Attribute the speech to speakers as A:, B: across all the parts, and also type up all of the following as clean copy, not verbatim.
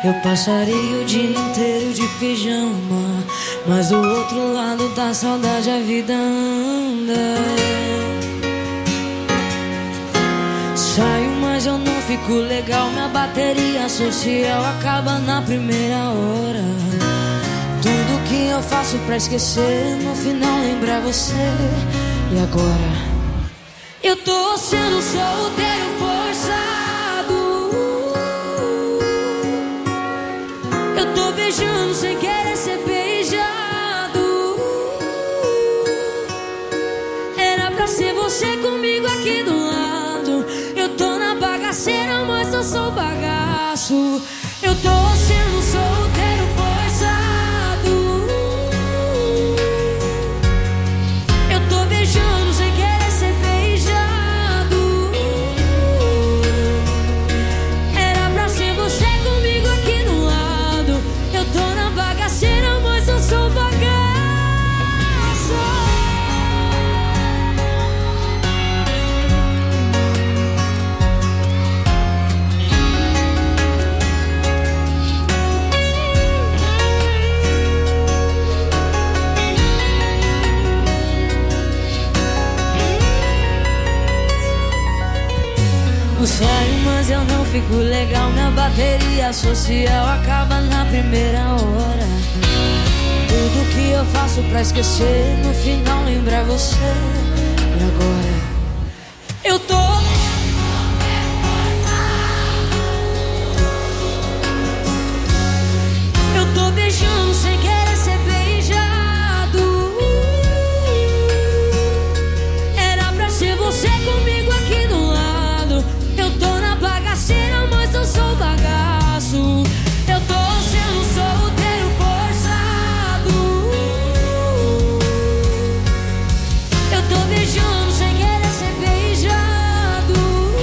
A: Eu passaria o dia inteiro de pijama, mas do outro lado da saudade a vida anda. Saio, mas eu não fico legal. Minha bateria social acaba na primeira hora. Tudo que eu faço pra esquecer, no final lembrar você. E agora? Eu tô sendo solteiro forçado. Eu tô beijando sem querer ser beijado. Era pra ser você comigo aqui do lado. Eu tô na bagaceira, mas eu sou bagaço. Eu tô sendo solteiro forçado. Eu tô beijando sem querer ser beijado. Era pra ser você comigo aqui do lado. Eu tô na bagaceira, mas eu sou bagaço. Eu saio, mas eu não fico legal. Minha bateria social acaba na primeira hora. Tudo que eu faço pra esquecer, no final lembrar você. E agora? Eu tô beijando sem querer ser beijado. Era pra ser você comigo aqui do lado. Eu tô na bagaceira, mas eu sou bagaço. Eu tô sendo solteiro forçado. Eu tô beijando sem querer ser beijado.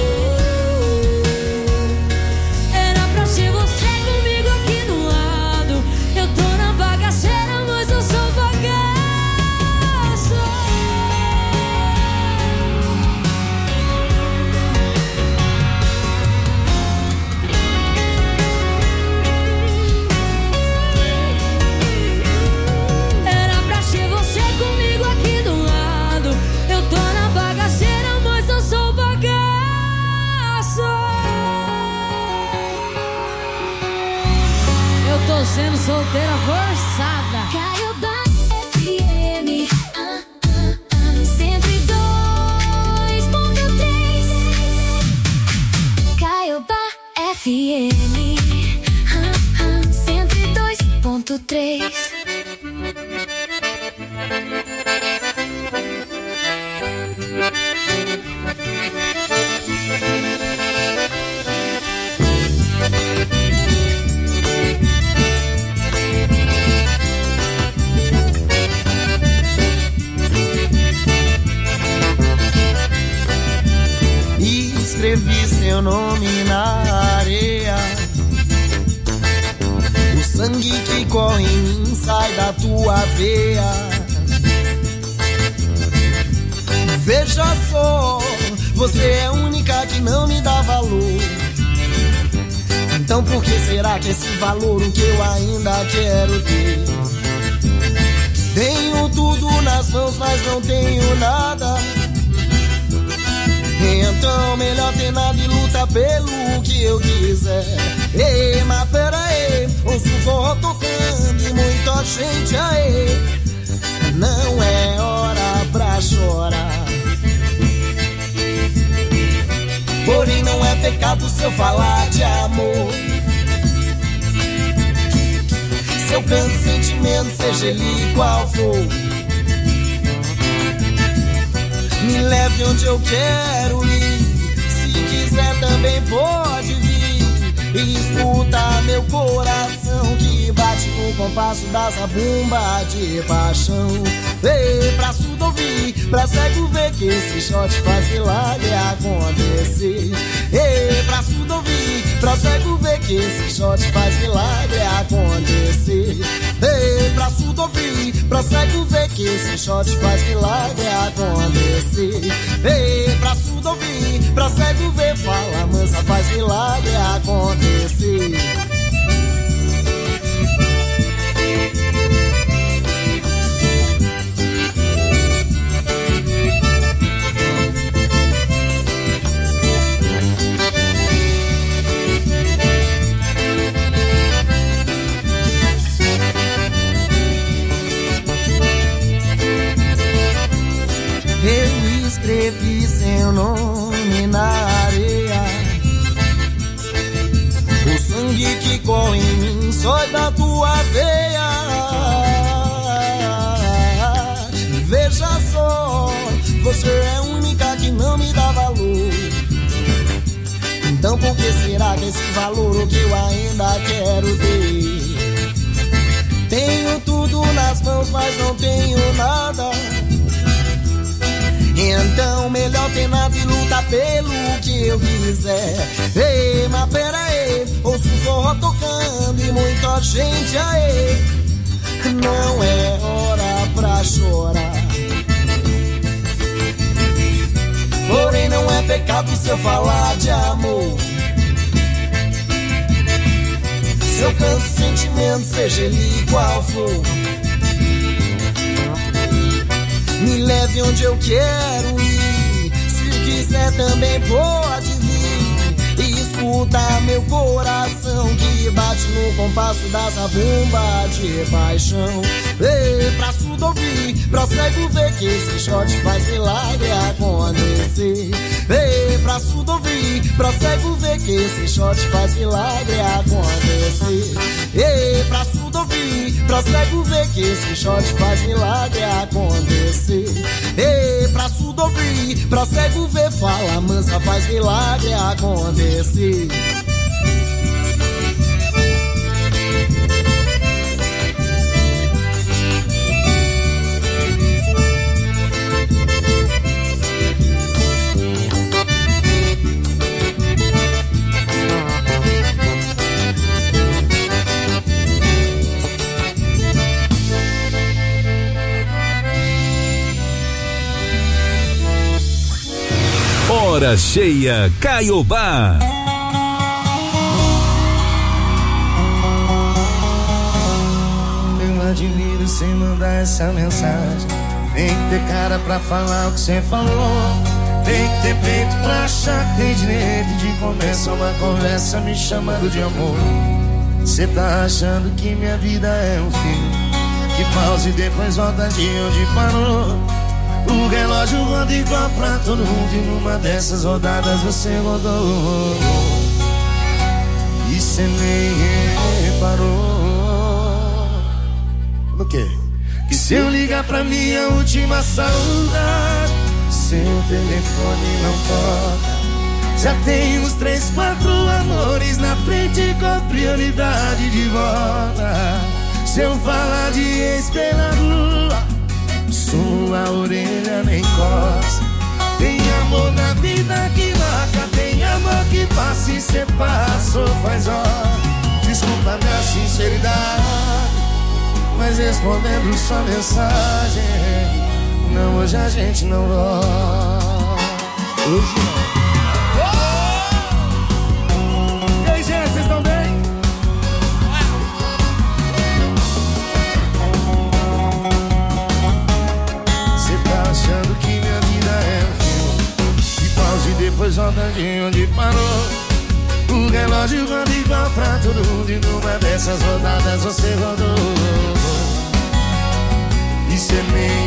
A: Era pra ser você comigo aqui do lado. Eu tô na bagaceira, mas eu sou bagaço. Era pra ser você comigo aqui do lado. Eu tô na bagaceira, mas eu sou bagaço. Eu tô sendo solteira forçada.
B: Caiobá FM 102.3. Caiobá FM 102.3.
C: Escrevi seu nome na areia. O sangue que corre em mim sai da tua veia. Veja só, você é a única que não me dá valor. Então por que será que esse valor o que eu ainda quero ter? Tenho tudo nas mãos, mas não tenho nada. Então melhor ter nada e luta pelo que eu quiser. Ei, mas pera aí, ouço o forró tocando e muita gente aí. Não é hora pra chorar. Porém não é pecado se eu falar de amor. Se eu canto sentimento, seja ele qual for. Me leve onde eu quero ir. Se quiser também pode vir. E escuta meu coração que bate no compasso da zabumba de paixão. Ei, pra surdo ouvir, pra cego ver que esse shot faz milagre acontecer. Ei, pra surdo ouvir, pra cego ver que esse shot faz milagre acontecer. Ei, pra surdo ouvir, pra cego ver que esse shot faz milagre acontecer. Ei, pra surdo ouvir, pra cego ver, fala mansa, faz milagre acontecer. O sangue que corre em mim só é da tua veia. Veja só, você é a única que não me dá valor. Então por que será que esse valor o que eu ainda quero ter? Tenho tudo nas mãos, mas não tenho nada. Então melhor ter nada e lutar pelo que eu quiser. Ei, mas pera aí, ouço o forró tocando e muita gente aí. Não é hora pra chorar. Porém não é pecado se eu falar de amor. Se eu canto sentimento, seja ele qual for. Me leve onde eu quero ir. Se quiser também pode vir. E escuta meu coração que bate no compasso dessa bomba de paixão. Ei, pra surdo ouvir, pra cego ver que esse shot faz milagre acontecer. Ei, pra surdo ouvir, pra cego ver que esse shot faz milagre acontecer. Ei, pra surdo ouvir, pra cego ver que esse shot faz milagre acontecer. Ei, pra surdo ouvir, pra cego ver, fala mansa, faz milagre acontecer.
D: Hora cheia, Caiobá.
E: Eu admiro sem mandar essa mensagem. Tem que ter cara pra falar o que cê falou. Tem que ter peito pra achar que tem direito de começar uma conversa me chamando de amor. Cê tá achando que minha vida é um filme que pausa e depois volta de onde parou. O relógio roda igual pra todo mundo e numa dessas rodadas você rodou. E cê nem reparou. No quê? Que se eu ligar pra minha última saudade, seu telefone não toca. Já tem uns 3, 4 amores na frente com prioridade de volta. Se eu falar de ex pela rua, sua orelha nem coça. Tem amor na vida que marca, tem amor que passa e cê passou faz hora. Desculpa minha sinceridade, mas respondendo sua mensagem, não, hoje a gente não volta. Hoje não. E aí, gente, vocês estão bem? Achando que minha vida é um filme que pausa e depois volta de onde parou. O relógio roda igual pra todo mundo e numa dessas rodadas você rodou. E cê nem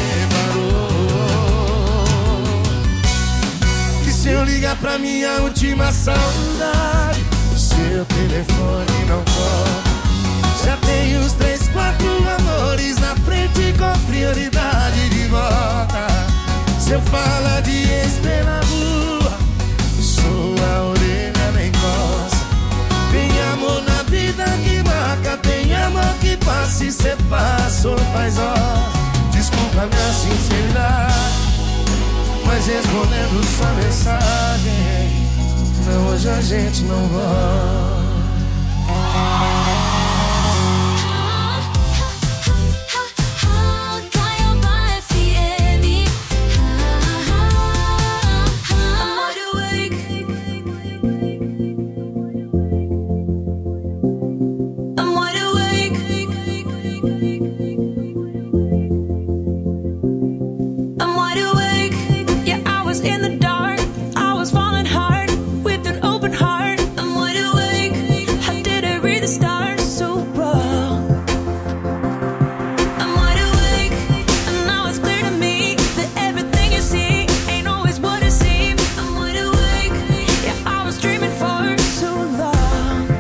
E: reparou que se eu ligar pra minha última saudade, seu telefone não toca. Já tem uns 3, 4 amores na frente com prioridade de volta. Se eu falar de ex pela rua, sua orelha nem coça. Tem amor na vida que marca, tem amor que passa e cê passou faz hora. Desculpa minha sinceridade, mas respondendo sua mensagem, não, hoje a gente não volta.
A: Dreaming for so long.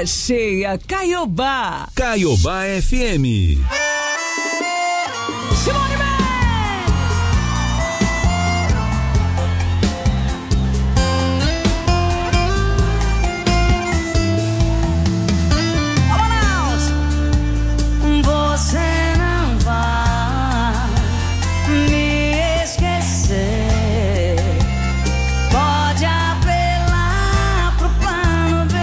F: cheia, Caiobá.
D: Caiobá FM.
F: Simone Mendes.
A: Você não vai me esquecer. Pode apelar pro plano B.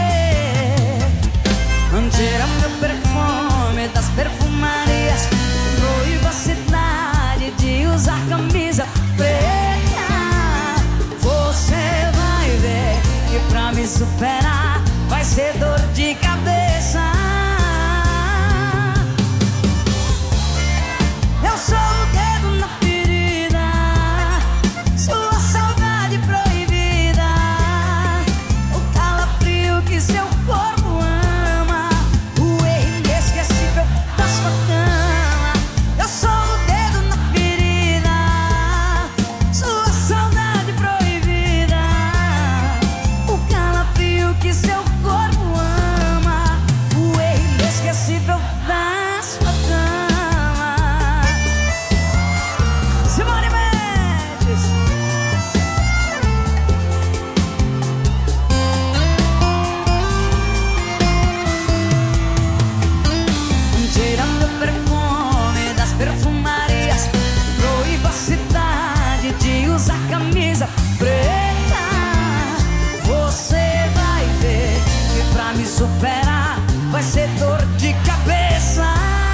A: Tira meu perfume das perfumarias. Proíba a cidade de usar camisa preta. Você vai ver que pra me superar vai ser dor de cabeça. Eu sou o dedo na ferida, sua saudade proibida, o calafrio que seu corpo ama, o erro inesquecível da sua cama. Eu sou o dedo na ferida, sua saudade proibida, o calafrio que seu corpo ama, o erro inesquecível da sua cama. Simone Mendes. Tira meu perfume das perfumarias. Proíba a cidade de usar camisa preta. Você vai ver que pra me superar vai ser dor de cabeça.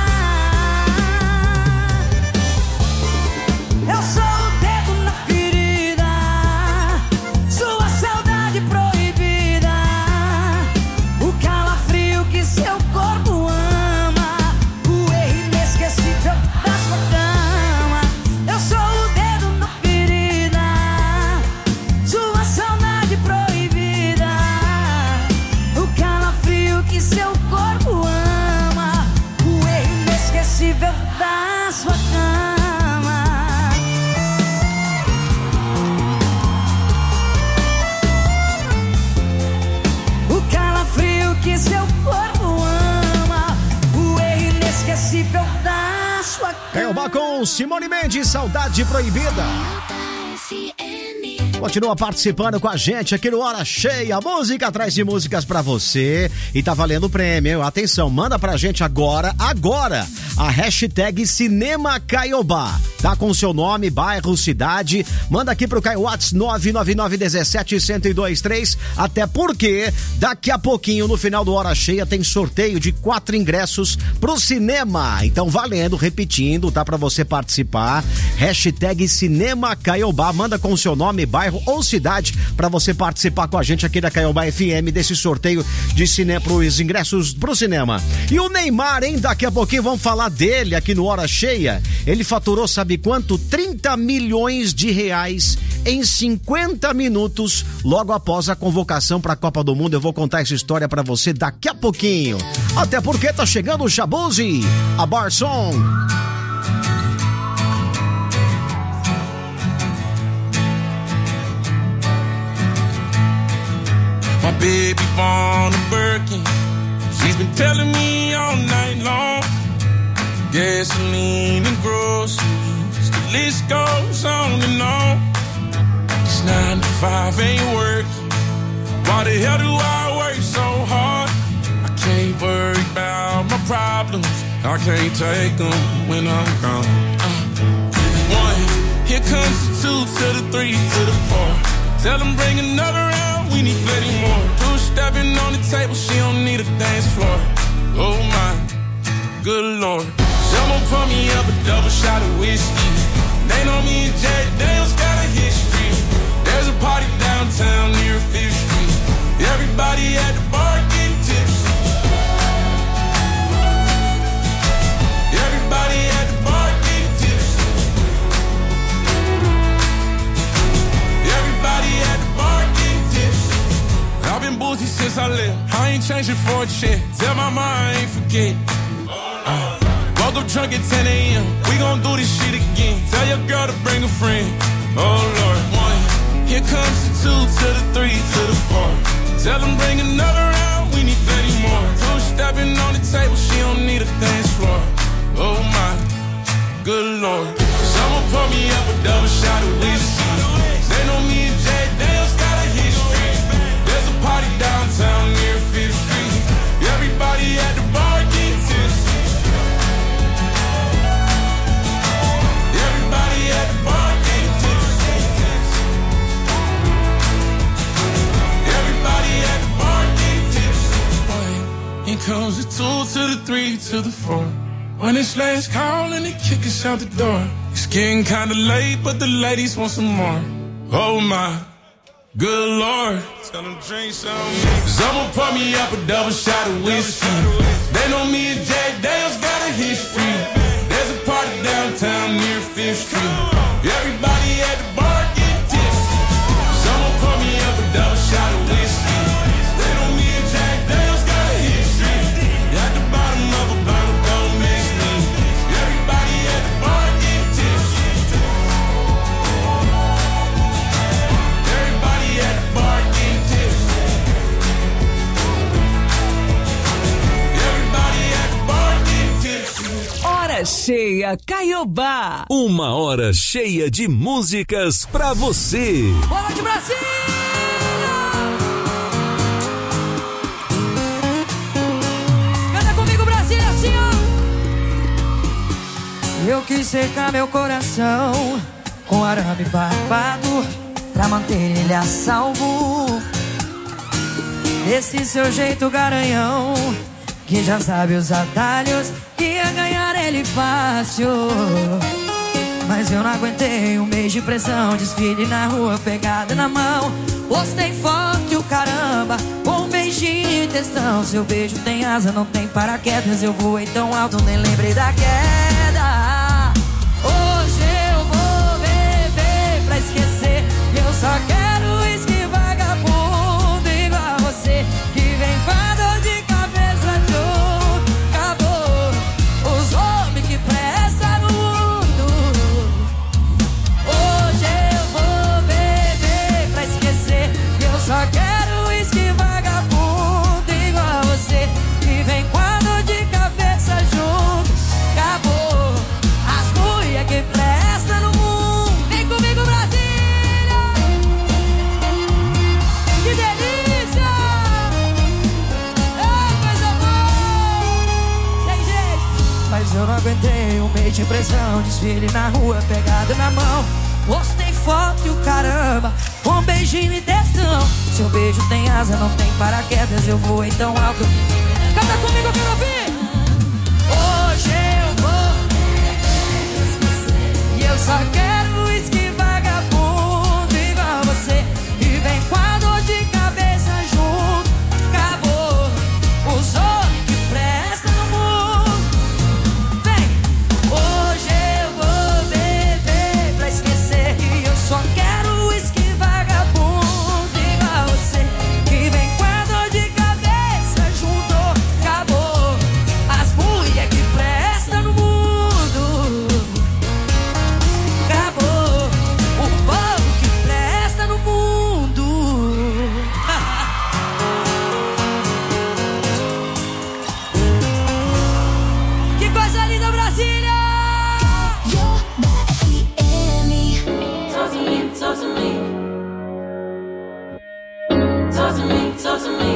A: Eu sou o dedo na ferida, sua saudade proibida, o calafrio que seu corpo ama, o erro inesquecível da sua cama. Eu sou o dedo na ferida, sua saudade proibida, o calafrio que seu corpo ama, o erro inesquecível da sua cama. O calafrio que seu corpo ama, o erro inesquecível da sua cama.
G: Caiobá com Simone Mendes, Saudade Proibida. Continua participando com a gente aqui no Hora Cheia. Música atrás de músicas pra você. E tá valendo o prêmio. Atenção, manda pra gente agora, a hashtag Cinema Caiobá. Tá com seu nome, bairro, cidade. Manda aqui pro Caio Whats 999-17-1023. Até porque daqui a pouquinho, no final do Hora Cheia, tem sorteio de 4 ingressos pro cinema. Então valendo, repetindo, tá pra você participar. Hashtag Cinema Caiobá. Manda com seu nome, bairro ou cidade pra você participar com a gente aqui da Caiobá FM desse sorteio de cinema, pros ingressos pro cinema. E o Neymar, hein? Daqui a pouquinho vamos falar dele aqui no Hora Cheia. Ele faturou, sabe quanto? 30 milhões de reais em 50 minutos logo após a convocação pra Copa do Mundo. Eu vou contar essa história pra você daqui a pouquinho. Até porque tá chegando o Shaboozey, a Bar Song.
H: My baby born a Birkin. She's been telling me all night long. Gasoline and groceries, the list goes on and on. It's 9 to 5, ain't working. Why the hell do I work so hard? I can't worry about my problems. I can't take them when I'm gone. 1, here comes the 2 to the 3 to the 4. Tell them bring another round, we need plenty more. 2 stepping on the table, she don't need a dance floor. Oh my, good lord. Someone pour me up a double shot of whiskey. They know me and Jack Daniels got a history. There's a party downtown near 5th Street. Everybody at the bar getting tipsy. Everybody at the bar getting tipsy. Everybody at the bar getting tipsy. I've been boozy since I left. I ain't changing for a check. Tell my mom I ain't forget. Woke up drunk at 10 a.m. We gon' do this shit again. Tell your girl to bring a friend. Oh Lord. 1, here comes the 2 to the 3 to the 4. Tell them bring another round, we need plenty more. shot of whiskey. They know me and Jay Dale's got a history. There's a party downtown near 5th Street. Everybody at the bar get tipsy. Everybody at the bar get tipsy. Everybody at the bar get tipsy. Here comes the 2 to the 3 to the 4. When it's last call and they kick us out the door. It's getting kinda late, but the ladies want some more. Oh my, good Lord. Tell them drink some. Someone pour me up a double shot of whiskey. They know me and Jack Dale's got a history. There's a party downtown near 5th Street. Everybody at the bar get tipsy. Someone pour me up a double shot of whiskey. They know me and Jack Dale's got a history. At the bottom of a bottle, don't miss me. Everybody at the bar get tipsy. Everybody at the bar get tipsy. Everybody at the bar get tipsy.
F: Hora cheia, Caiobá.
D: Uma hora cheia de músicas pra você.
A: Bola de Brasília! Canta comigo, Brasília, assim, ó. Eu quis secar meu coração com arame farpado pra manter ele a salvo. Esse seu jeito garanhão, que já sabe os atalhos, ia ganhar ele fácil. Mas eu não aguentei um mês de pressão, desfile na rua, pegada na mão. Postei forte o caramba, com um beijinho e textão. Seu beijo tem asa, não tem paraquedas. Eu voei tão alto, nem lembrei da queda. Hoje eu vou beber pra esquecer. Eu só quero uísque vagabundo igual você, que vem com a dor de cabeça junto. Acabou os homens que prestam no mundo. Hoje eu vou beber pra esquecer. Eu só quero uísque vagabundo igual você, que vem com a dor de cabeça junto. Acabou as mulheres que prestam no mundo. Vem comigo, Brasília! Que delícia! Ei, coisa boa! Tem jeito! Mas eu não aguentei um mês de pressão, desfile na rua, pegada na mão. Postei foto e o caramba, com um beijinho e textão. Seu beijo tem asa, não tem paraquedas. Eu voei tão alto. Canta comigo, eu quero ouvir! Hoje eu vou e eu só quero uísque vagabundo igual você, e vem com a dor de cabeça junto. Acabou os homens que prestam no mundo. Vem! Hoje eu vou beber pra esquecer. E eu só quero uísque vagabundo igual você, que vem com a dor de cabeça junto. Acabou as mulheres que prestam no mundo. Acabou o povo que presta no mundo. Que coisa linda, Brasília!
B: Talk to me, talk to me. Talk to me, talk to me.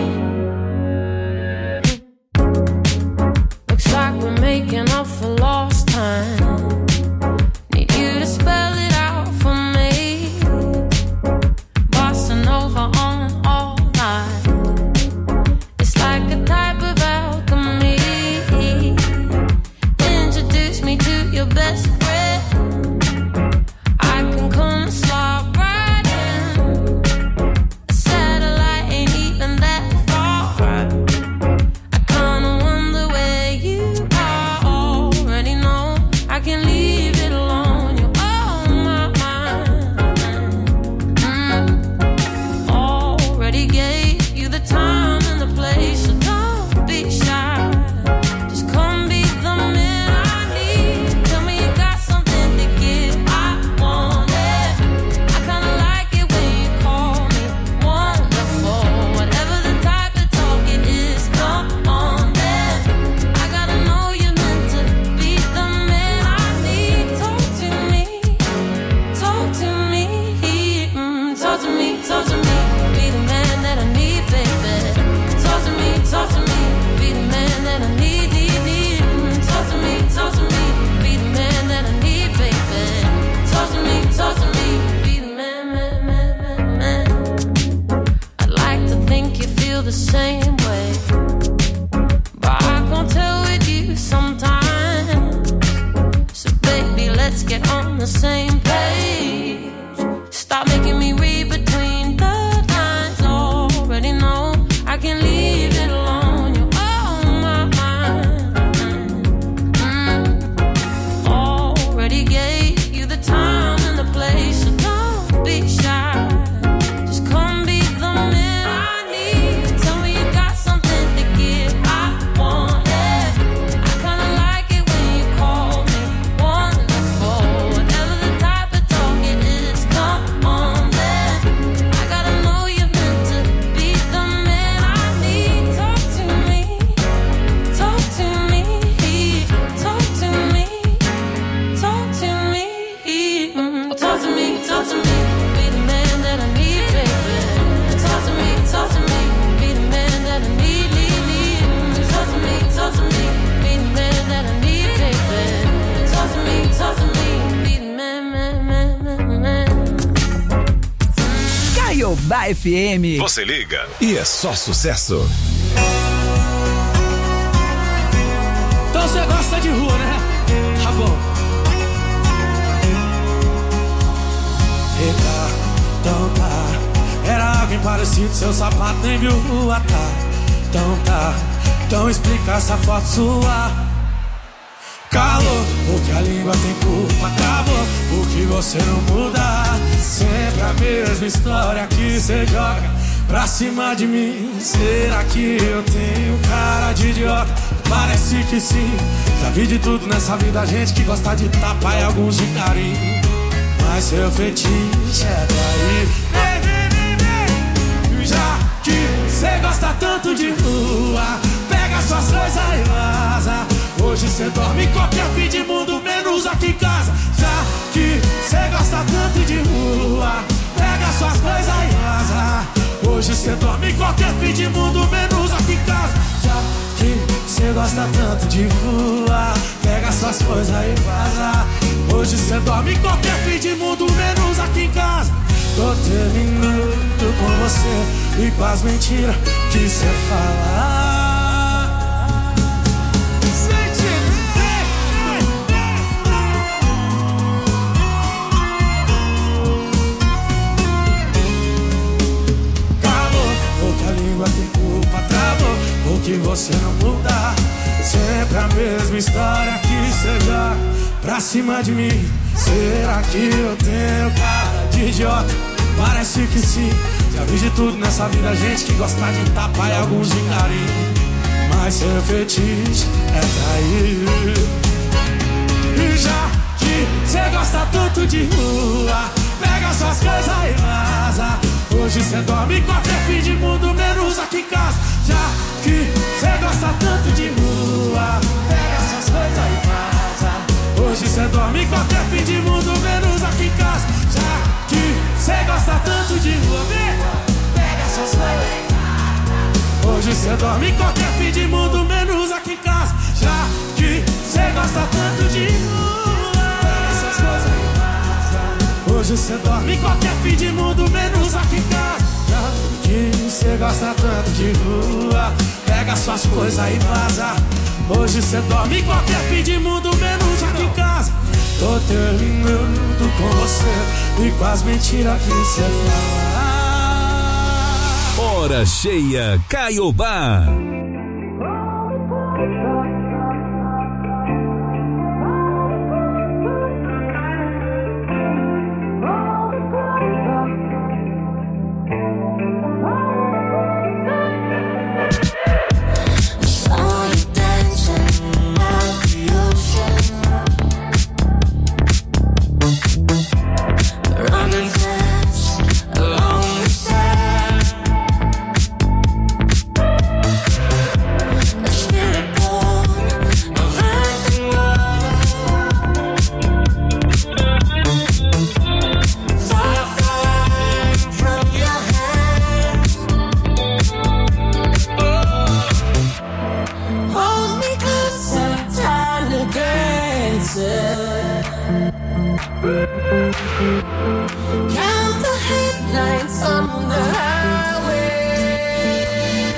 I: Looks like we're making up for lost time. Need you to spell it out for me. Bossa Nova on all night. It's like a type of alchemy. Introduce me to your best friend. I can come and slide right in. A satellite ain't even that feel the same way, but I can't tell with you sometimes. So baby, let's get on the same page. Stop making me read between the lines. Already know I can leave it alone. You're on my mind. Already gave you the time and the place, so don't be shy. Just come be the man I need. Tell me you got something to give. I want it. I kinda like it when you call me wonderful. Whatever the type of talk it is, come on then. I gotta know you're meant to be the man I need. Talk to me, talk to me, talk to me, talk to me, talk to me, talk to me. Be the man that I need, baby. Talk to me, be the man that I need, need. Talk to me, be the man that I need, baby. Talk to me, be the man.
F: Caiobá FM.
D: Você liga e é só sucesso.
J: Então você gosta de rua, né? Tá bom. Eita, então tá. Era alguém parecido, seu sapato nem viu rua, tá? Então tá. Então explica essa foto sua. Calor, porque a língua tem culpa, acabou, porque você não muda. Sempre a mesma história que você joga pra cima de mim. Será que eu tenho cara de idiota? Parece que sim. Já vi de tudo nessa vida, gente que gosta de tapa e alguns de carinho. Mas seu fetiche é trair. Já que cê gosta tanto de rua, pega suas coisas e vaza. Hoje cê dorme em qualquer fim de mundo, menos aqui em casa. Já que cê gosta tanto de rua, pega suas coisas e vaza. Hoje cê dorme em qualquer fim de mundo, menos aqui em casa. Já que cê gosta tanto de rua, pega suas coisas e vaza. Hoje cê dorme em qualquer fim de mundo, menos aqui em casa. Tô terminando com você e com as mentiras que cê fala. Tem culpa, travou, porque você não muda. Sempre a mesma história que cê joga pra cima de mim. Será que eu tenho cara de idiota? Parece que sim. Já vi de tudo nessa vida, gente que gosta de tapa e alguns de carinho. Mas seu fetiche é trair. E já que cê gosta tanto de rua, pega suas coisas e vaza. Hoje cê dorme em qualquer fim de mundo, menos aqui em casa. Já que cê gosta tanto de rua, pega suas coisas e vaza. Hoje cê dorme em qualquer fim de mundo, menos aqui em casa. Já que cê gosta tanto de rua, pega suas coisas e vaza. Hoje cê dorme em qualquer fim de mundo, menos aqui em casa. Já que cê gosta tanto de rua, pega suas coisas e vaza. Hoje cê dorme em qualquer fim de mundo, menos aqui em casa. Já que cê gosta tanto de rua, pega suas coisas e vaza. Hoje cê dorme em qualquer fim de mundo, menos aqui em casa. Tô terminando com você e com as mentiras que cê fala.
D: Hora cheia, Caiobá.
I: Count the headlights on the highway.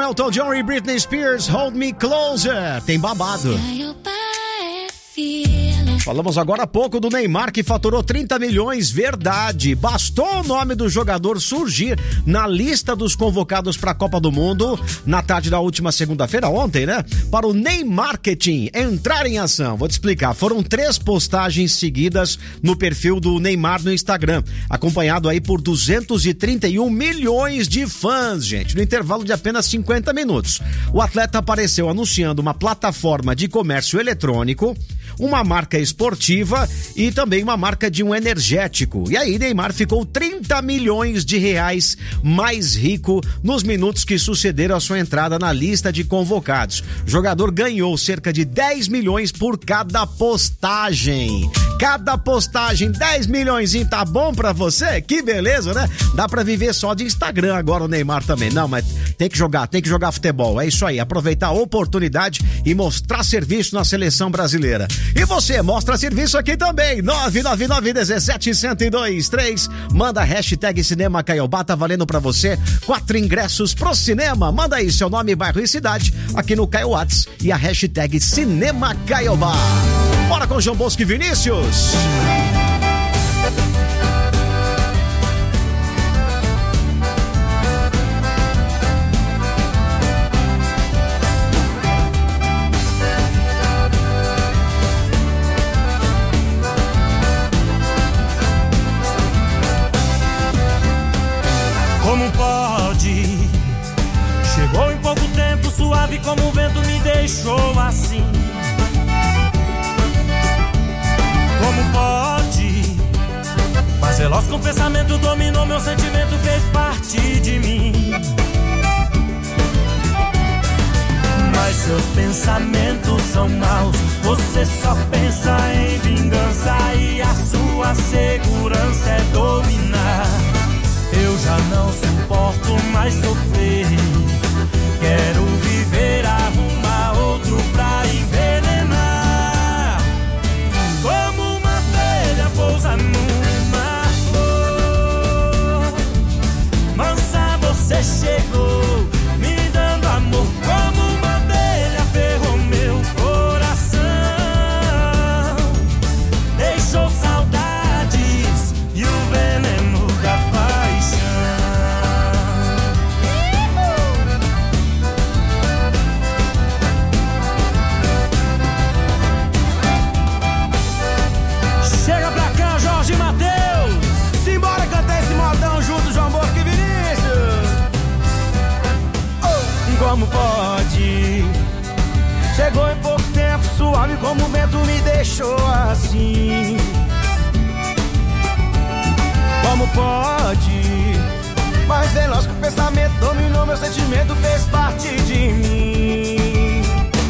G: Elton John e Britney Spears, Hold Me Closer. Tem babado. Falamos agora há pouco do Neymar, que faturou 30 milhões, verdade. Bastou o nome do jogador surgir na lista dos convocados para a Copa do Mundo na tarde da última segunda-feira, ontem, né? Para o Neymarketing entrar em ação. Vou te explicar. Foram 3 postagens seguidas no perfil do Neymar no Instagram, acompanhado aí por 231 milhões de fãs, gente, no intervalo de apenas 50 minutos. O atleta apareceu anunciando uma plataforma de comércio eletrônico, uma marca esportiva e também uma marca de um energético. E aí Neymar ficou 30 milhões de reais mais rico nos minutos que sucederam a sua entrada na lista de convocados. O jogador ganhou cerca de 10 milhões por cada postagem. Cada postagem, 10 milhões, tá bom pra você? Que beleza, né? Dá pra viver só de Instagram agora o Neymar também. Não, mas tem que jogar futebol. É isso aí, aproveitar a oportunidade e mostrar serviço na seleção brasileira. E você, mostra serviço aqui também, 999-17-1023, manda a hashtag Cinema Caiobá, tá valendo pra você 4 ingressos pro cinema, manda aí seu nome, bairro e cidade, aqui no Caio Whats e a hashtag Cinema Caiobá. Bora com João Bosco e Vinícius.
J: Como pode? Chegou em pouco tempo, suave como o vento me deixou assim. Como pode? Mas veloz com o pensamento dominou meu sentimento, fez parte de mim. Mas seus pensamentos são maus, você só pensa em vingança e a sua segurança é dominar. Eu já não suporto mais sofrer. Quero viver, arrumar outro pra envenenar. Como uma abelha pousa numa flor. Mansa, você chegou, me dando amor. Como uma abelha ferrou meu coração. Deixou saudades e o veneno da paz. Como pode? Chegou em pouco tempo, suave como o vento me deixou assim. Como pode? Mas veloz que o pensamento dominou meu sentimento, fez parte de mim.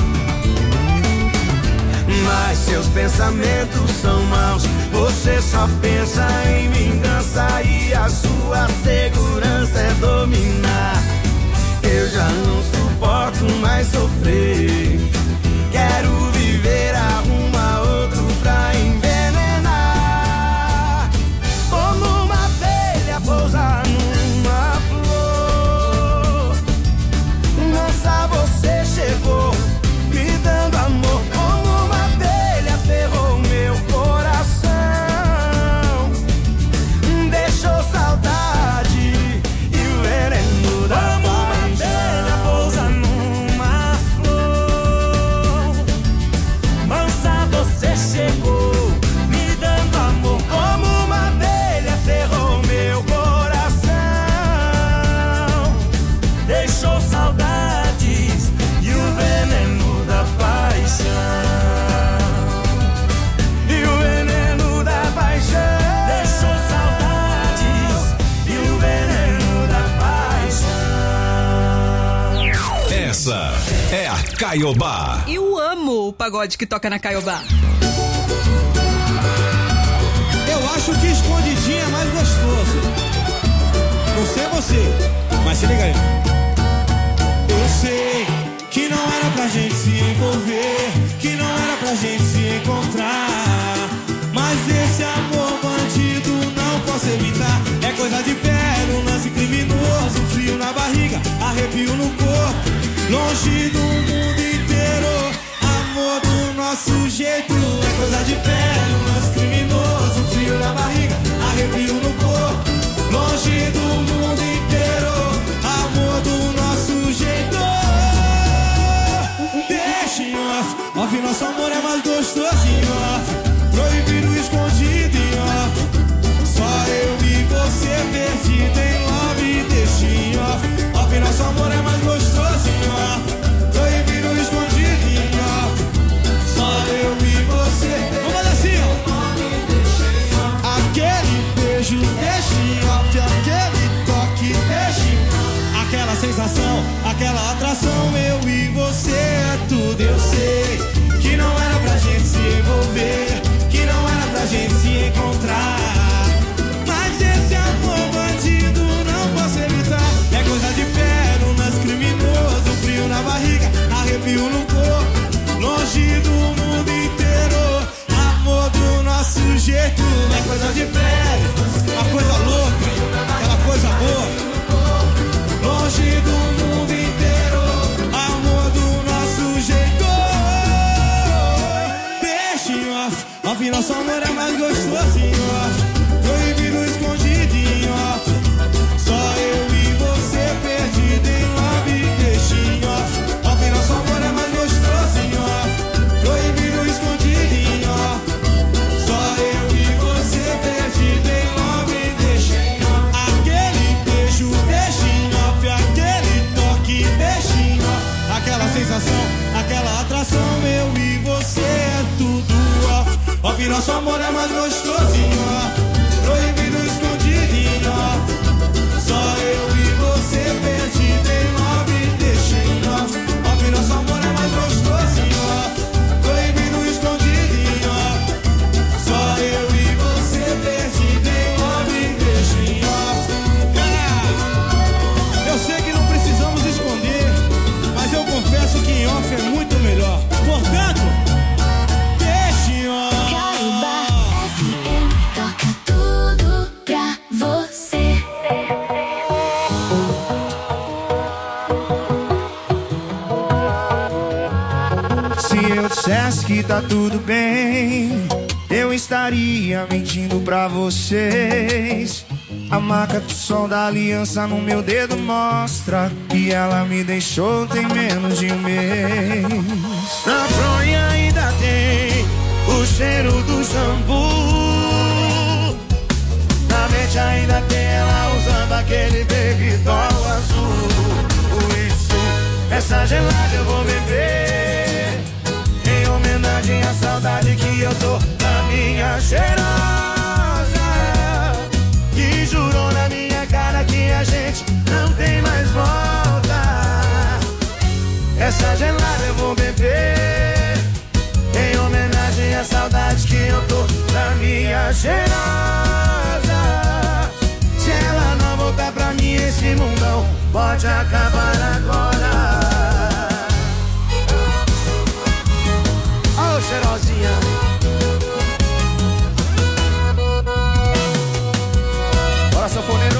J: Mas seus pensamentos são maus, você só pensa em vingança e a sua segurança é dominar. Eu já não suporto mais sofrer. Quero viver, arruma outro pra envenenar. Como uma abelha pousa numa flor. Nossa, você chegou, me dando amor. Como uma abelha ferrou meu coração. Deixou saudade e o veneno da chegou, me dando amor. Como uma abelha ferrou meu coração. Deixou saudades e o veneno da paixão. E o veneno da paixão. Deixou saudades e o veneno da paixão.
D: Essa é a Caiobá.
F: Eu amo o pagode que toca na Caiobá.
K: Eu acho que escondidinho é mais gostoso. Não sei você, mas se liga aí. Eu sei que não era pra gente se envolver, que não era pra gente se encontrar, mas esse amor bandido não posso evitar. É coisa de pé, um lance criminoso, frio na barriga, arrepio no corpo.
J: longe do mundo inteiro. Amor do nosso jeito é coisa de pele, um lance criminoso, um frio na barriga, arrepio no corpo. Longe do mundo inteiro, amor do nosso jeito. Deixa em off, off, nosso amor é mais gostoso em off. Proibido, escondido em off. Só eu e você perdido em love. Deixa em off, off, nosso amor é mais gostoso em off. Proibido, escondido em off. Só eu e você. Vamos assim, ó. Aquele beijo, deixa em off. Aquele toque, deixa em off. Aquela sensação, aquela atração, eu e você é tudo. Eu sei que não era pra gente se envolver, que não era pra gente se encontrar, mas esse amor bandido não posso evitar. É coisa de pé, um lance criminoso, frio na barriga, arrepio no corpo. Longe do mundo inteiro, amor do nosso jeito. É coisa de pé, uma coisa louca, aquela coisa boa. Longe do mundo inteiro, amor do nosso jeito. Deixa em off, off, nosso amor é mais gostoso em off. Proibido, escondido em off. Só eu e você perdido em love. Deixa em off, off, nosso amor é mais gostoso em off. Proibido, escondido em off. Só eu e você perdido em love. Deixa em off. Aquele beijo, deixa em off. Aquele toque, deixa em off. Aquela sensação, aquela atração, eu e você é tudo off. Off, nosso amor é mais gostoso em off. Proibido, escondido em off. Só eu e você perdido em love. Deixa em off, off, nosso amor é mais gostoso em off. Proibido, escondido em off. Só eu e você perdido em love. Deixa em off. Eu sei que não precisamos esconder, mas eu confesso que em off é muito melhor. Portanto, deixa em off.
B: Caiobá FM toca tudo pra você.
E: Se eu dissesse que tá tudo bem, eu estaria mentindo pra vocês. A marca do sol da aliança no meu dedo mostra que ela me deixou tem menos de um mês. Na fronha ainda tem o cheiro do shampoo. Na mente ainda tem ela usando aquele baby doll azul. Por isso, essa gelada eu vou beber, em homenagem à saudade que eu tô da minha cheirosa, que jurou na minha cara que a gente não tem mais volta. Essa gelada eu vou beber, em homenagem à saudade que eu tô da minha cheirosa. Se ela não voltar pra mim, esse mundão pode acabar agora. Ô, cheirosinha. Bora, sanfoneiro.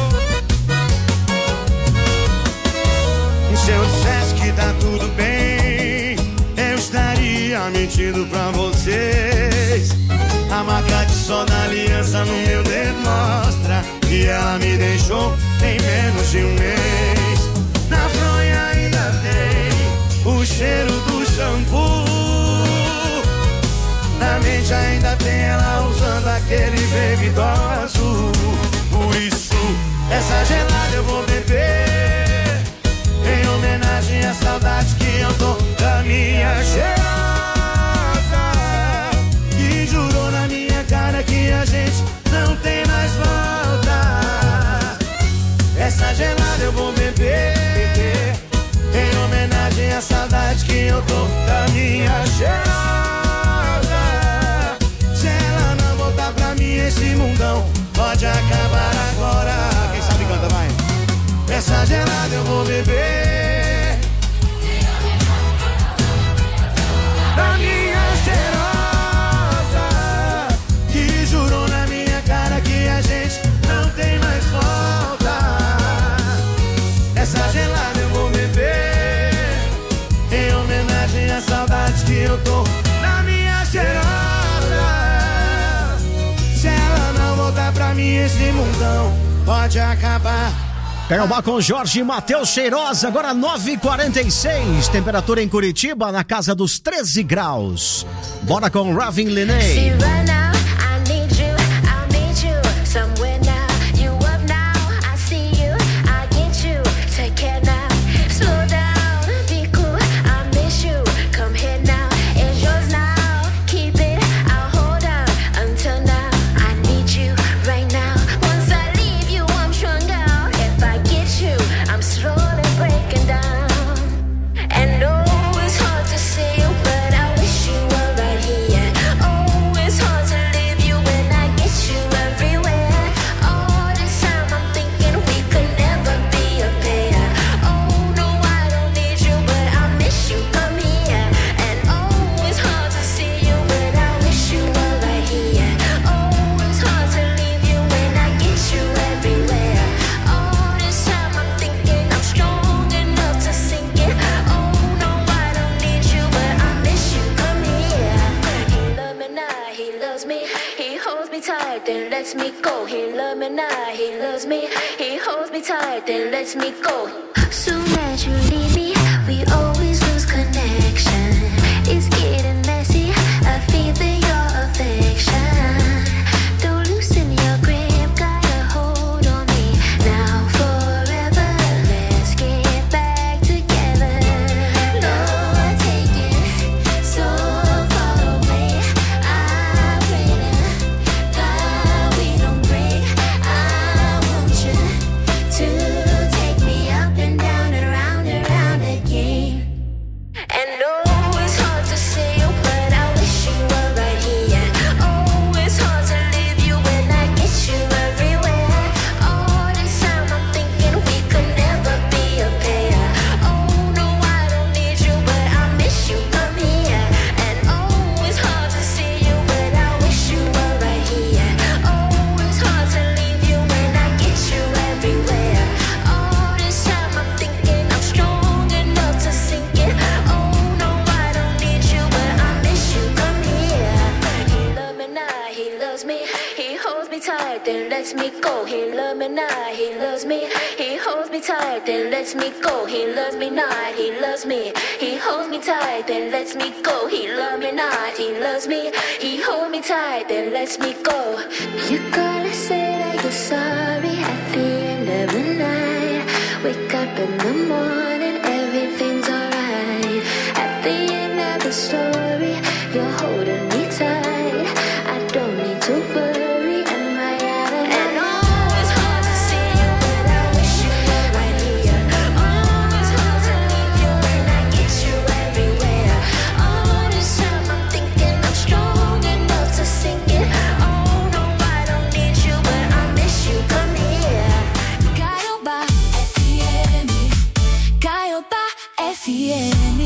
E: Se eu dissesse que tá tudo bem, eu estaria mentindo pra vocês. A marca de sol da aliança no meu dedo mostra que ela me deixou em menos de um mês. Na fronha ainda tem o cheiro do shampoo. Na mente ainda tem ela usando aquele baby doll azul. Por isso, essa gelada eu vou beber, em homenagem à saudade que eu tô da minha cheirosa, que jurou na minha cara que a gente não tem mais volta. Essa gelada eu vou beber, em homenagem à saudade que eu tô da minha cheirosa. Se ela não voltar pra mim, esse mundão pode acabar agora. Quem sabe canta, vai. Essa gelada eu vou beber, da minha cheirosa, que jurou na minha cara que a gente não tem mais volta. Essa gelada eu vou beber, esse mundão pode acabar.
G: Carioba com Jorge e Matheus Cheirosa, agora 9h46, temperatura em Curitiba na casa dos 13 graus. Bora com Ravin Liney.
L: Then lets me go. He love me now, he loves me. He holds me tight, then lets me go. Soon as you leave me, we always lose connection. It's getting messy, I feel your affection. Don't loosen your grip, got a hold on me. Now forever, let's get back together. Lord, take it so far away. I pray to God we don't break. I want you to take me up and down and around again. And oh, it's hard to say you, but I wish you were right here. Oh, it's hard to leave you when I get you everywhere. All this time I'm thinking we could never be a pair. Oh no, I don't need you, but I miss you, come here. And oh, it's hard to see you, but I wish you were right here. Oh, it's hard to leave you when I get you everywhere. All this time I'm thinking I'm strong enough to sink it. Oh no, I don't need you, but I miss you, come here. He love me now, he loves me. He holds me tight, then lets me go. He love me now, he loves me. He holds me tight, then lets me go. He loves me not, he loves me. He holds me tight, then lets me go. He love me not, he loves me. He holds me tight, then lets me go. You gotta say that you're sorry at the end of the night. Wake up in the morning, everything's alright. At the end of the story, you're holding me tight. I don't need to worry, am I out of line? And oh, it's hard to see you, but I wish you were right here. Oh, it's hard to leave you when I get you everywhere. All this time I'm thinking I'm strong enough to sink it. Oh no, I don't need you, but I miss you, come here. Carioba FM, Carioba FM.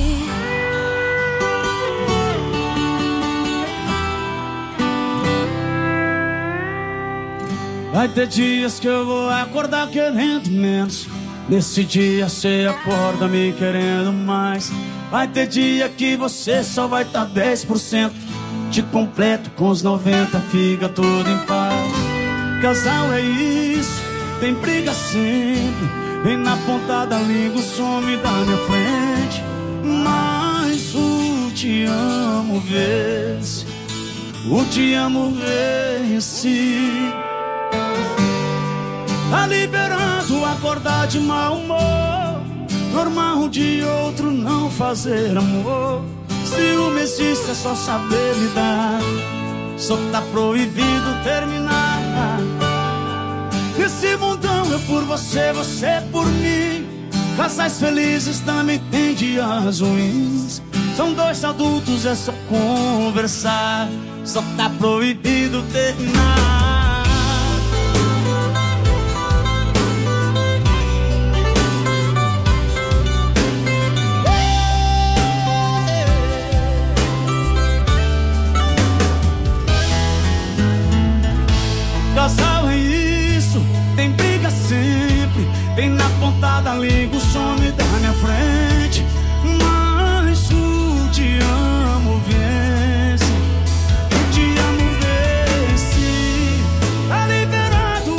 J: Vai ter dias que eu vou acordar querendo menos. Nesse dia cê acorda me querendo mais. Vai ter dia que você só vai tá 10%. Te completo com os 90, fica tudo em paz. Casal é isso, tem briga sempre. Vem na ponta da língua, some da minha frente. Mas o te amo vence. O te amo vence. Tá liberando acordar de mau humor. Normal um de outro não fazer amor. Ciúme existe, é só saber lidar. Só tá proibido terminar. Esse mundão é por você, você é por mim. Casais felizes também tem dias ruins. São dois adultos, é só conversar. Só tá proibido terminar. Casal é isso, tem briga sempre. Vem na ponta da língua, some da minha frente. Mas o te amo vence. O te amo vence. Tá liberado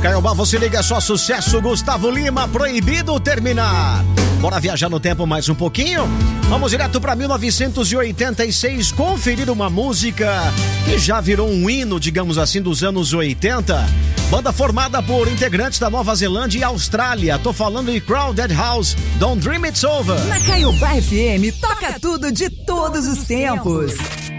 G: Caiobá, você liga, é só sucesso. Gustavo Lima, Proibido Terminar. Bora viajar no tempo mais um pouquinho? Vamos direto para 1986, conferir uma música que já virou um hino, digamos assim, dos anos 80. Banda formada por integrantes da Nova Zelândia e Austrália. Tô falando de Crowded House, Don't Dream It's Over.
F: Na Caiobá FM, toca tudo de todos os tempos.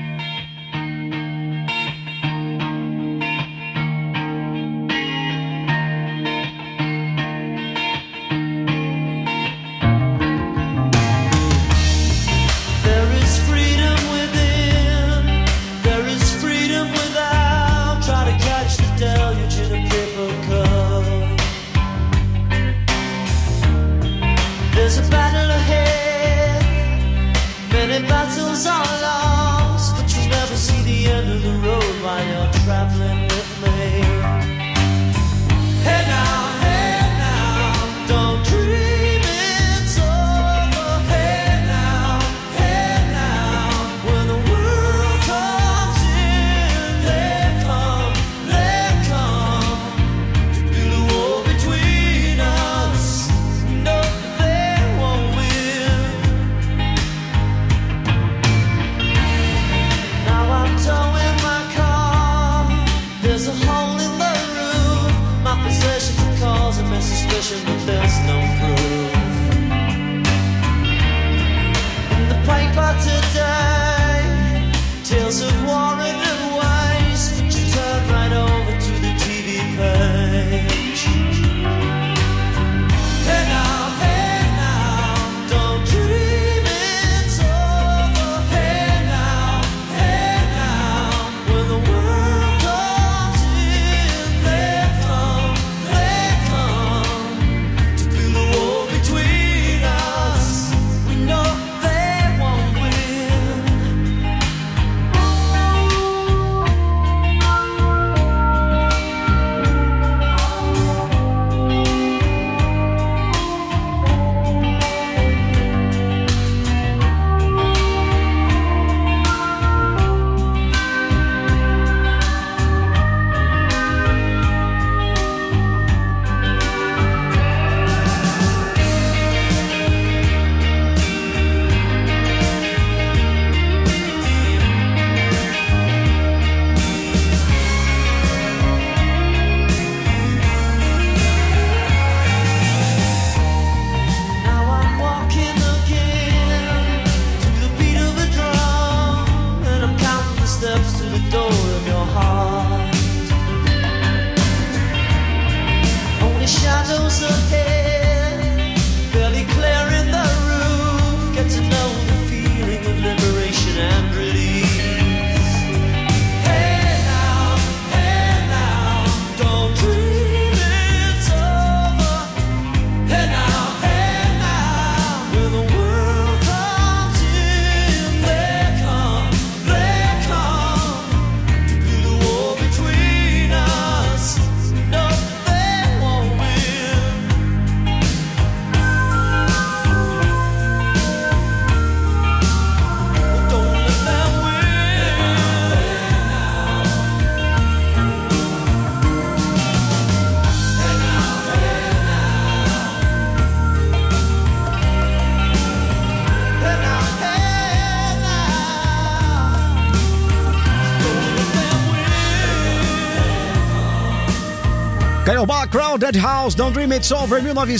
G: Caiobá, Crowded House, Don't Dream It's Over,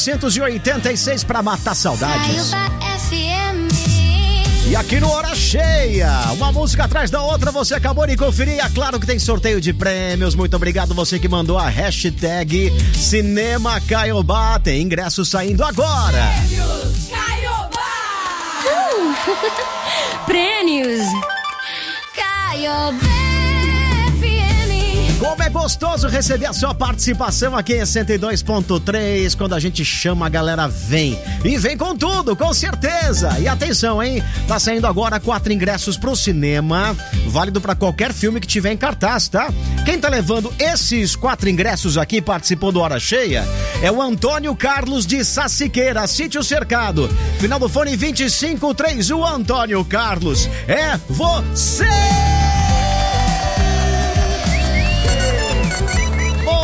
G: 1986, pra matar saudades. E aqui no Hora Cheia, uma música atrás da outra, você acabou de conferir. É claro que tem sorteio de prêmios. Muito obrigado você que mandou a hashtag Cinema Caiobá. Tem ingresso saindo agora.
A: Prêmios Caiobá!
L: Prêmios Caiobá.
G: Como é gostoso receber a sua participação aqui em 102.3. Quando a gente chama, a galera vem. E vem com tudo, com certeza. E atenção, hein? Tá saindo agora 4 ingressos pro cinema. Válido pra qualquer filme que tiver em cartaz, tá? Quem tá levando esses 4 ingressos aqui, participou do Hora Cheia, é o Antônio Carlos de Sassiqueira, Sítio Cercado. Final do fone 2531. O Antônio Carlos é você!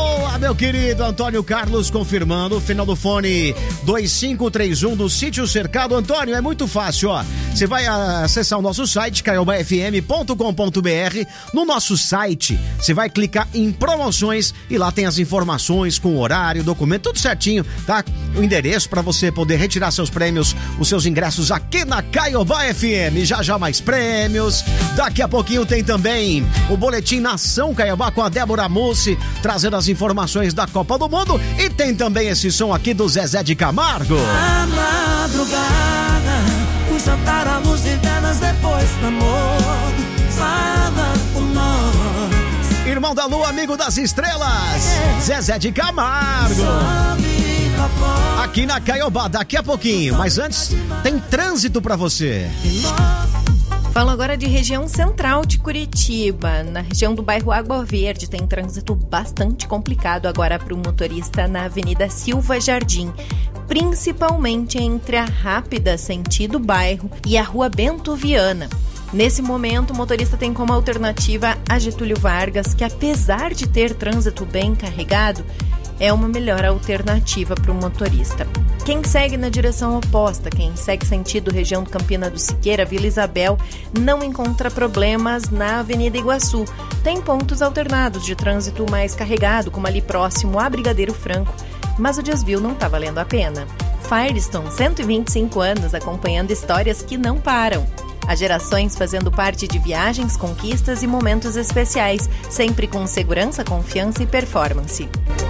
G: meu querido Antônio Carlos, confirmando o final do fone 2531 do Sítio Cercado. Antônio, é muito fácil, ó. Você vai acessar o nosso site, caiobafm.com.br. No nosso site, você vai clicar em promoções e lá tem as informações com horário, documento, tudo certinho, tá? O endereço para você poder retirar seus prêmios, os seus ingressos aqui na Caiobá FM. Já mais prêmios. Daqui a pouquinho tem também o Boletim Nação Caiobá com a Débora Mussi, trazendo as informações da Copa do Mundo. E tem também esse som aqui do Zezé de Camargo.
M: A madrugada, o jantar à luz de velas, depois do amor, fala por nós.
G: Irmão da Lua, amigo das estrelas, Zezé de Camargo. Aqui na Caiobá, daqui a pouquinho. Mas antes, tem trânsito pra você.
N: Falo agora de região central de Curitiba. Na região do bairro Água Verde tem trânsito bastante complicado agora para o motorista na Avenida Silva Jardim, principalmente entre a Rápida, sentido bairro, e a Rua Bento Viana. Nesse momento, o motorista tem como alternativa a Getúlio Vargas, que apesar de ter trânsito bem carregado, é uma melhor alternativa para o motorista. Quem segue na direção oposta, quem segue sentido região do Campina do Siqueira, Vila Isabel, não encontra problemas na Avenida Iguaçu. Tem pontos alternados de trânsito mais carregado, como ali próximo a Brigadeiro Franco, mas o desvio não está valendo a pena. Firestone, 125 anos, acompanhando histórias que não param. As gerações fazendo parte de viagens, conquistas e momentos especiais, sempre com segurança, confiança e performance.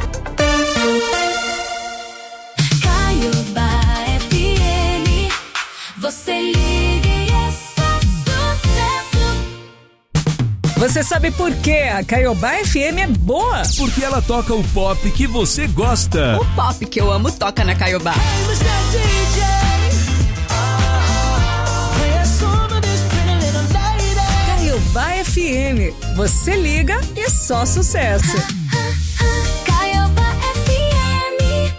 B: Caiobá FM, você liga e é só sucesso.
F: Você sabe por que a Caiobá FM é boa?
D: Porque ela toca o pop que você gosta.
F: O pop que eu amo toca na Caiobá. Caiobá FM, você liga e só sucesso.
B: Caiobá FM.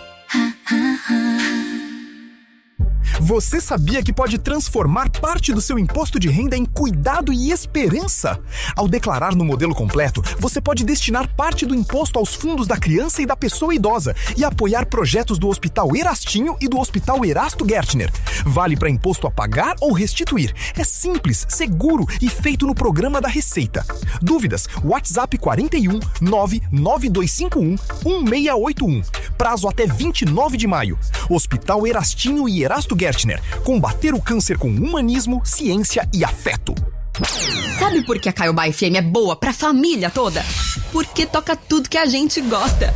O: Você sabia que pode transformar parte do seu imposto de renda em cuidado e esperança? Ao declarar no modelo completo, você pode destinar parte do imposto aos fundos da criança e da pessoa idosa e apoiar projetos do Hospital Erastinho e do Hospital Erasto Gertner. Vale para imposto a pagar ou restituir. É simples, seguro e feito no programa da Receita. Dúvidas? WhatsApp 41 99251 1681. Prazo até 29 de maio. Hospital Erastinho e Erasto Gertner. Combater o câncer com humanismo, ciência e afeto.
P: Sabe por que a Caiobá FM é boa pra família toda? Porque toca tudo que a gente gosta.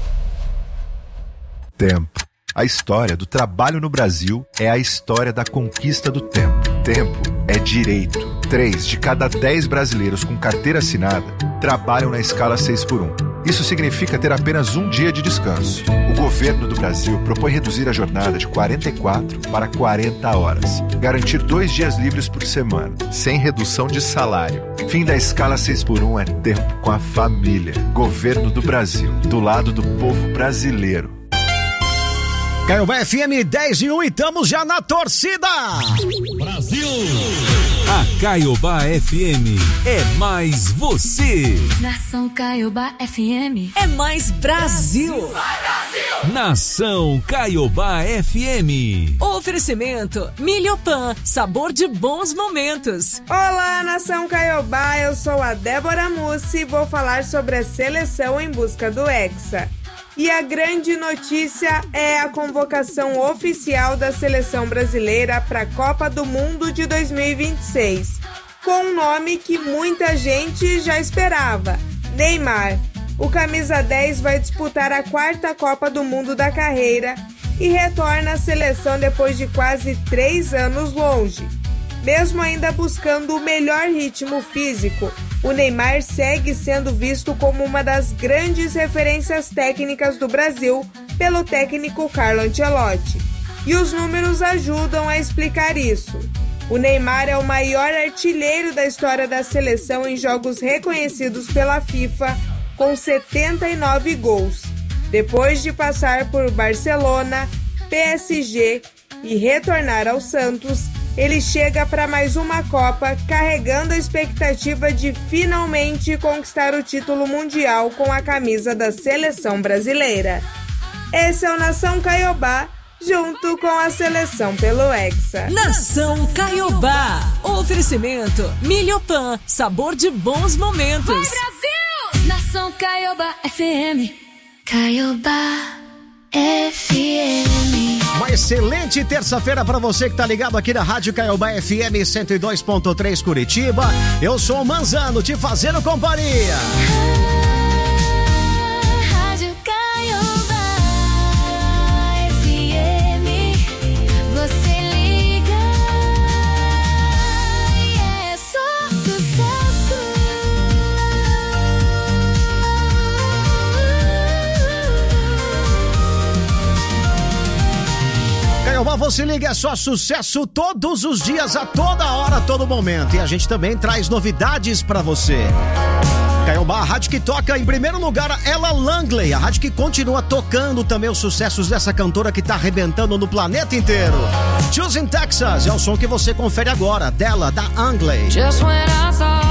Q: Tempo. A história do trabalho no Brasil é a história da conquista do tempo. Tempo é direito. 3 de cada 10 brasileiros com carteira assinada trabalham na escala 6x1. Isso significa ter apenas um dia de descanso. O governo do Brasil propõe reduzir a jornada de 44 para 40 horas. Garantir 2 dias livres por semana, sem redução de salário. Fim da escala 6x1 é tempo com a família. Governo do Brasil, do lado do povo brasileiro.
G: Caiobá FM 10 e 1 e estamos já na torcida!
D: Brasil! A Caiobá FM é mais você.
B: Nação Caiobá FM.
F: É mais Brasil.
D: Nação Caiobá FM.
F: Oferecimento Milhopan, sabor de bons momentos.
R: Olá, Nação Caiobá, eu sou a Débora Mussi e vou falar sobre a seleção em busca do Hexa. E a grande notícia é a convocação oficial da seleção brasileira para a Copa do Mundo de 2026, com um nome que muita gente já esperava, Neymar. O camisa 10 vai disputar a 4ª Copa do Mundo da carreira e retorna à seleção depois de quase 3 anos longe. Mesmo ainda buscando o melhor ritmo físico, o Neymar segue sendo visto como uma das grandes referências técnicas do Brasil pelo técnico Carlo Ancelotti. E os números ajudam a explicar isso. O Neymar é o maior artilheiro da história da seleção em jogos reconhecidos pela FIFA, com 79 gols. Depois de passar por Barcelona, PSG e retornar ao Santos, ele chega para mais uma Copa, carregando a expectativa de finalmente conquistar o título mundial com a camisa da seleção brasileira. Esse é o Nação Caiobá, junto com a seleção pelo Hexa.
F: Nação Caiobá. Oferecimento Milhopan, sabor de bons momentos.
B: Vai, Brasil! Nação Caiobá FM. Caiobá FM.
G: Uma excelente terça-feira para você que tá ligado aqui na Rádio Caiobá FM 102.3 Curitiba. Eu sou o Manzano, te fazendo companhia.
B: Rádio Caiobá FM. Você liga e é só sucesso.
G: Caiobá, você liga, é só sucesso todos os dias, a toda hora, a todo momento. E a gente também traz novidades pra você. Caiobá, a rádio que toca em primeiro lugar a Ella Langley, a rádio que continua tocando também os sucessos dessa cantora que tá arrebentando no planeta inteiro. Choosing Texas é o som que você confere agora, dela, da Langley.
A: Just when I thought